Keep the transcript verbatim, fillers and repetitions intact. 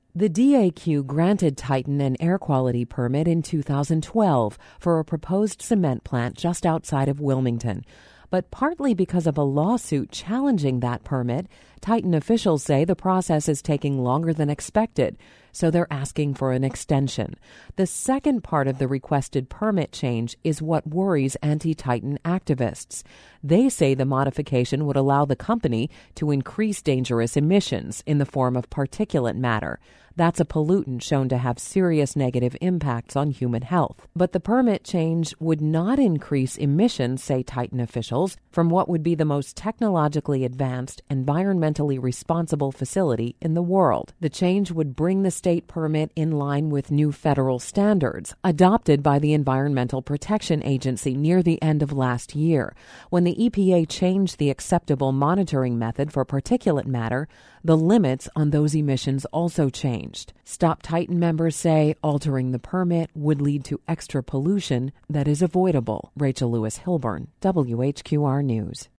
The D A Q granted Titan an air quality permit in two thousand twelve for a proposed cement plant just outside of Wilmington. But partly because of a lawsuit challenging that permit, Titan officials say the process is taking longer than expected, so they're asking for an extension. The second part of the requested permit change is what worries anti-Titan activists. They say the modification would allow the company to increase dangerous emissions in the form of particulate matter. That's a pollutant shown to have serious negative impacts on human health. But the permit change would not increase emissions, say Titan officials, from what would be the most technologically advanced, environmentally responsible facility in the world. The change would bring the state permit in line with new federal standards adopted by the Environmental Protection Agency near the end of last year. When the E P A changed the acceptable monitoring method for particulate matter, the limits on those emissions also changed. Stop Titan members say altering the permit would lead to extra pollution that is avoidable. Rachel Lewis Hilburn, W H Q R News.